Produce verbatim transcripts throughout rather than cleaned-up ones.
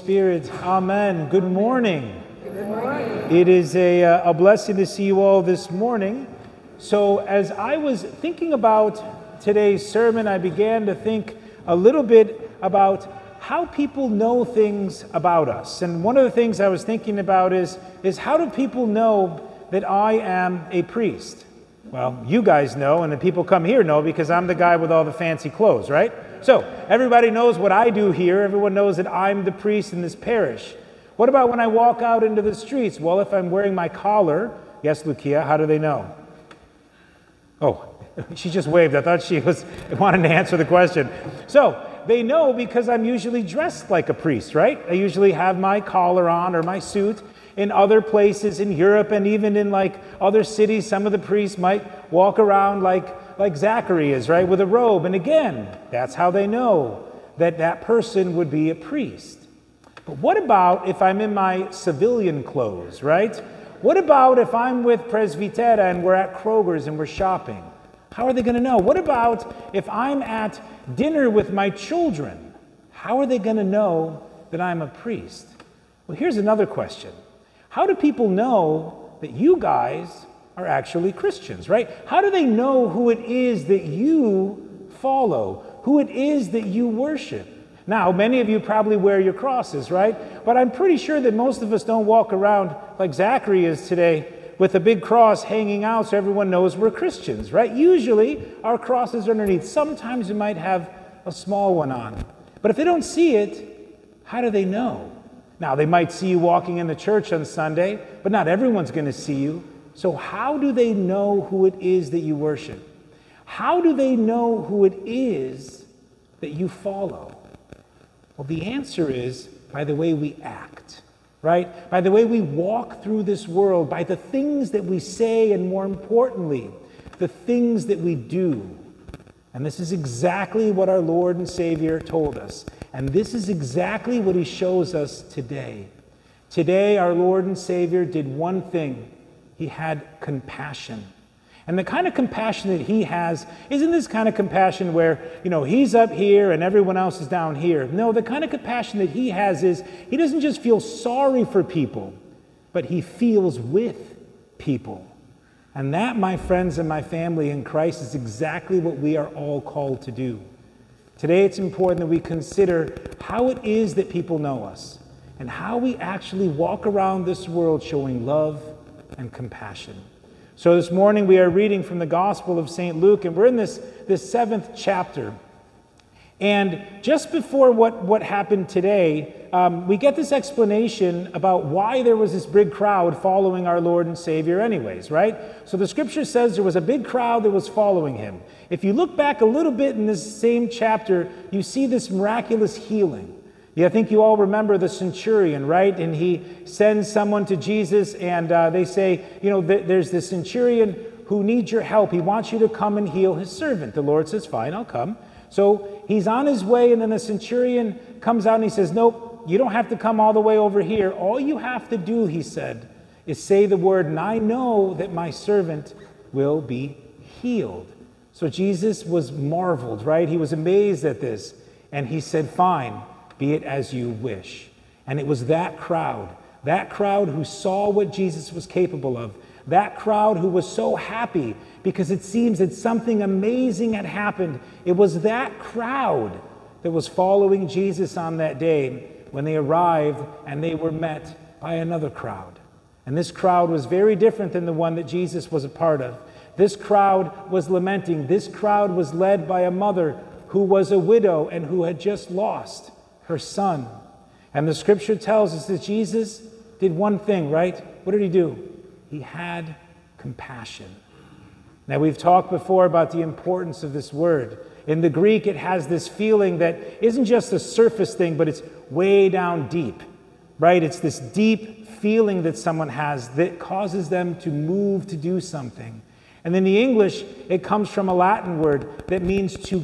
Spirit. Amen. Good morning. Good morning. It is a, uh, a blessing to see you all this morning. So as I was thinking about today's sermon, I began to think a little bit about how people know things about us. And one of the things I was thinking about is, is how do people know that I am a priest? Well, you guys know, and the people come here know because I'm the guy with all the fancy clothes, right? So everybody knows what I do here. Everyone knows that I'm the priest in this parish. What about when I walk out into the streets? Well, if I'm wearing my collar, yes, Lucia, how do they know? Oh, she just waved. I thought she was wanting to answer the question. So they know because I'm usually dressed like a priest, right? I usually have my collar on or my suit. In other places in Europe and even in like other cities, some of the priests might walk around like, like Zachary is, right, with a robe. And again, that's how they know that that person would be a priest. But what about if I'm in my civilian clothes, right? What about if I'm with Presbytera and we're at Kroger's and we're shopping? How are they going to know? What about if I'm at dinner with my children? How are they going to know that I'm a priest? Well, here's another question. How do people know that you guys are actually Christians, right? How do they know who it is that you follow, who it is that you worship? Now, many of you probably wear your crosses, right? But I'm pretty sure that most of us don't walk around like Zachary is today with a big cross hanging out so everyone knows we're Christians, right? Usually, our crosses are underneath. Sometimes we might have a small one on. But if they don't see it, how do they know? Now, they might see you walking in the church on Sunday, but not everyone's going to see you. So how do they know who it is that you worship? How do they know who it is that you follow? Well, the answer is by the way we act, right? By the way we walk through this world, by the things that we say, and more importantly, the things that we do. And this is exactly what our Lord and Savior told us. And this is exactly what he shows us today. Today, our Lord and Savior did one thing. He had compassion. And the kind of compassion that he has isn't this kind of compassion where, you know, he's up here and everyone else is down here. No, the kind of compassion that he has is he doesn't just feel sorry for people, but he feels with people. And that, my friends and my family in Christ, is exactly what we are all called to do. Today, it's important that we consider how it is that people know us and how we actually walk around this world showing love and compassion. So this morning, we are reading from the Gospel of Saint Luke, and we're in this, this seventh chapter. And just before what, what happened today, um, we get this explanation about why there was this big crowd following our Lord and Savior anyways, right? So the scripture says there was a big crowd that was following him. If you look back a little bit in this same chapter, you see this miraculous healing. Yeah, I think you all remember the centurion, right? And he sends someone to Jesus, and uh, they say, you know, th- there's this centurion who needs your help. He wants you to come and heal his servant. The Lord says, fine, I'll come. So he's on his way, and then the centurion comes out and he says, nope, you don't have to come all the way over here. All you have to do, he said, is say the word, and I know that my servant will be healed. So Jesus was marveled, right? He was amazed at this. And he said, fine, be it as you wish. And it was that crowd, that crowd who saw what Jesus was capable of, that crowd who was so happy because it seems that something amazing had happened. It was that crowd that was following Jesus on that day when they arrived and they were met by another crowd. And this crowd was very different than the one that Jesus was a part of. This crowd was lamenting. This crowd was led by a mother who was a widow and who had just lost her son. And the scripture tells us that Jesus did one thing, right? What did he do? He had compassion. Now, we've talked before about the importance of this word. In the Greek, it has this feeling that isn't just a surface thing, but it's way down deep, right? It's this deep feeling that someone has that causes them to move to do something. And in the English, it comes from a Latin word that means to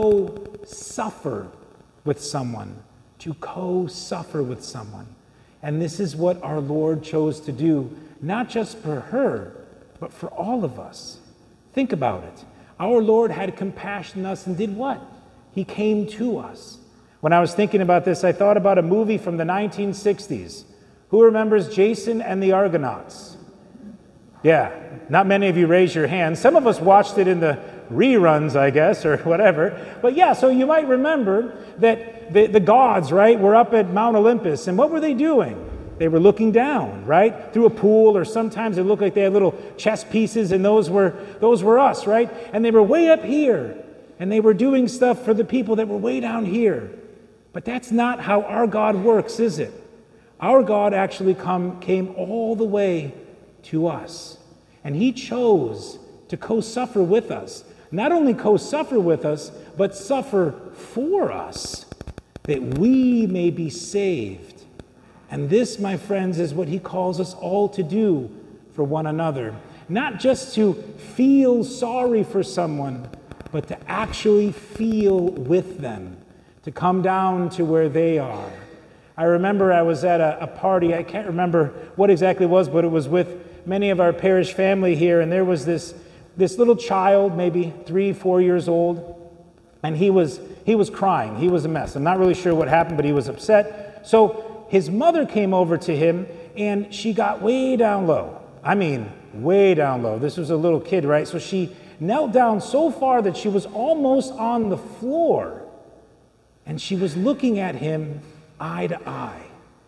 co-suffer with someone, to co-suffer with someone. And this is what our Lord chose to do, not just for her, but for all of us. Think about it. Our Lord had compassion on us and did what? He came to us. When I was thinking about this, I thought about a movie from the nineteen sixties. Who remembers Jason and the Argonauts? Yeah, not many of you raised your hands. Some of us watched it in the reruns, I guess, or whatever. But yeah, so you might remember that the, the gods, right, were up at Mount Olympus. And what were they doing? They were looking down, right, through a pool, or sometimes it looked like they had little chess pieces, and those were those were us, right? And they were way up here, and they were doing stuff for the people that were way down here. But that's not how our God works, is it? Our God actually come, came all the way to us. And he chose to co-suffer with us. Not only co-suffer with us, but suffer for us, that we may be saved. And this, my friends, is what he calls us all to do for one another. Not just to feel sorry for someone, but to actually feel with them, to come down to where they are. I remember I was at a, a party, I can't remember what exactly it was, but it was with many of our parish family here, and there was this this little child, maybe three, four years old, and he was he was crying. He was a mess. I'm not really sure what happened, but he was upset. So his mother came over to him, and she got way down low. I mean, way down low. This was a little kid, right? So she knelt down so far that she was almost on the floor, and she was looking at him eye to eye.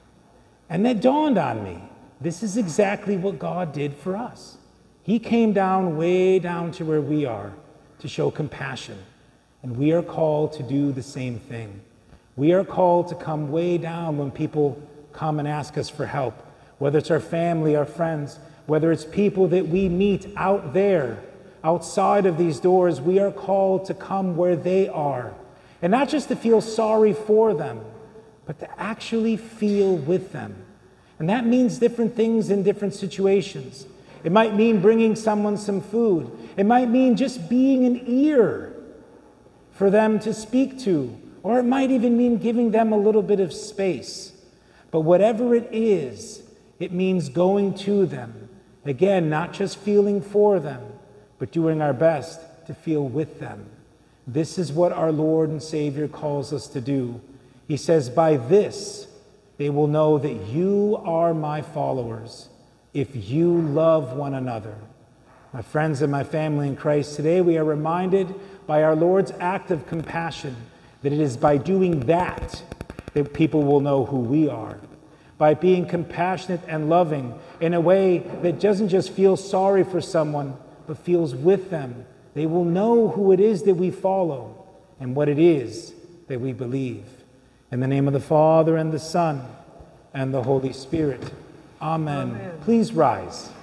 And that dawned on me. This is exactly what God did for us. He came down way down to where we are to show compassion. And we are called to do the same thing. We are called to come way down when people come and ask us for help, whether it's our family, our friends, whether it's people that we meet out there, outside of these doors. We are called to come where they are. And not just to feel sorry for them, but to actually feel with them. And that means different things in different situations. It might mean bringing someone some food. It might mean just being an ear for them to speak to. Or it might even mean giving them a little bit of space. But whatever it is, it means going to them. Again, not just feeling for them, but doing our best to feel with them. This is what our Lord and Savior calls us to do. He says, by this, they will know that you are my followers, if you love one another. My friends and my family in Christ, today we are reminded by our Lord's act of compassion that it is by doing that that people will know who we are. By being compassionate and loving in a way that doesn't just feel sorry for someone, but feels with them. They will know who it is that we follow and what it is that we believe. In the name of the Father, and the Son, and the Holy Spirit. Amen. Amen. Please rise.